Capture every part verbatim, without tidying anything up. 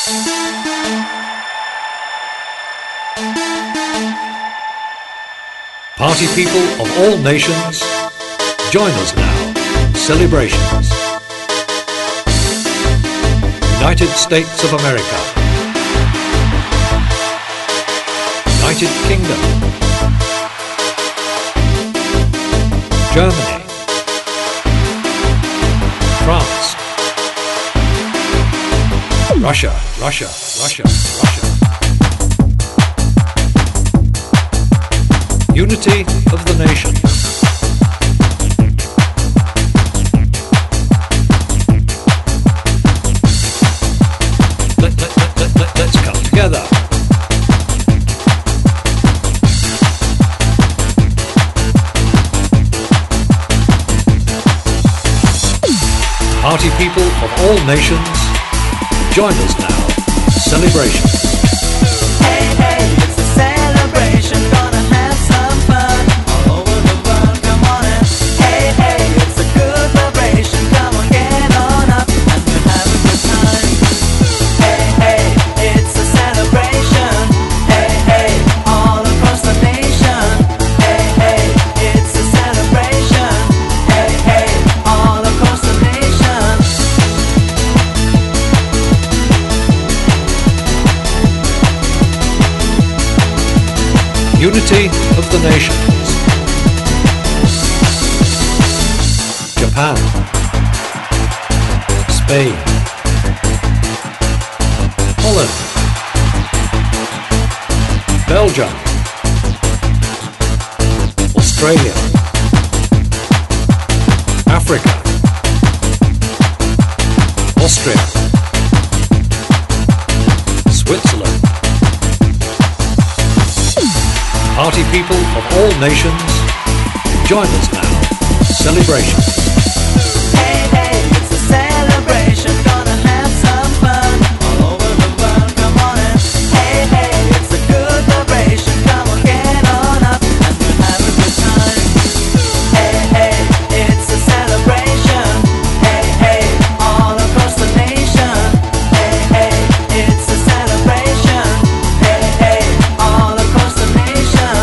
Party people of all nations, join us now. Celebrations. United States of America. United Kingdom. Germany. France. Russia, Russia, Russia, Russia. Unity of the nation. Let, let, let, let, let, let's come together. Party people of all nations, join us now. Celebration. Hey, hey, it's a celebration. Gonna have some fun all over the world. Come on and hey, hey, it's a good vibration. Come on, get on up and we'll have a good time. Hey, hey, it's a celebration. Hey, hey, all across the nation. Hey, hey, it's a celebration. Hey, hey, all across the nation. Unity of the nations. Japan. Spain. Holland. Belgium. Australia. Africa. Austria. Switzerland. Party people of all nations, join us now. Celebration. Hey, hey, it's a celebration. Gonna have some fun all over the world. Come on and hey, hey, it's a good vibration. Come on, get on up and we'll have a good time. Hey, hey, it's a celebration. Hey, hey, all across the nation. Hey, hey, it's a celebration. Hey, hey, all across the nation.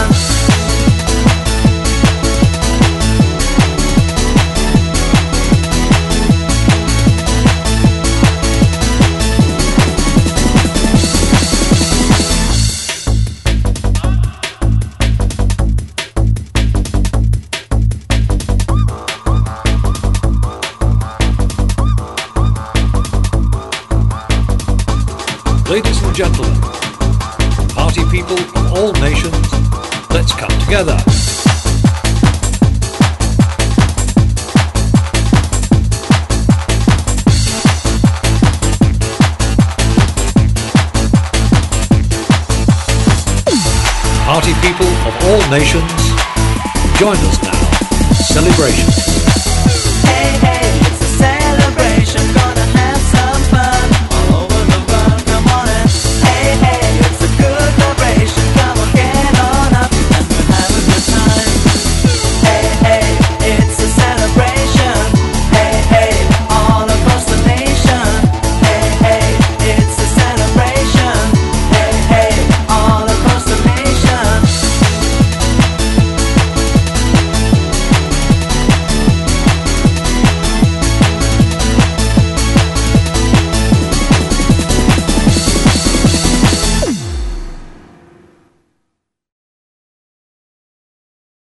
Ladies and gentlemen, party people of all nations, let's come together. Party people of all nations, join us now. Celebration.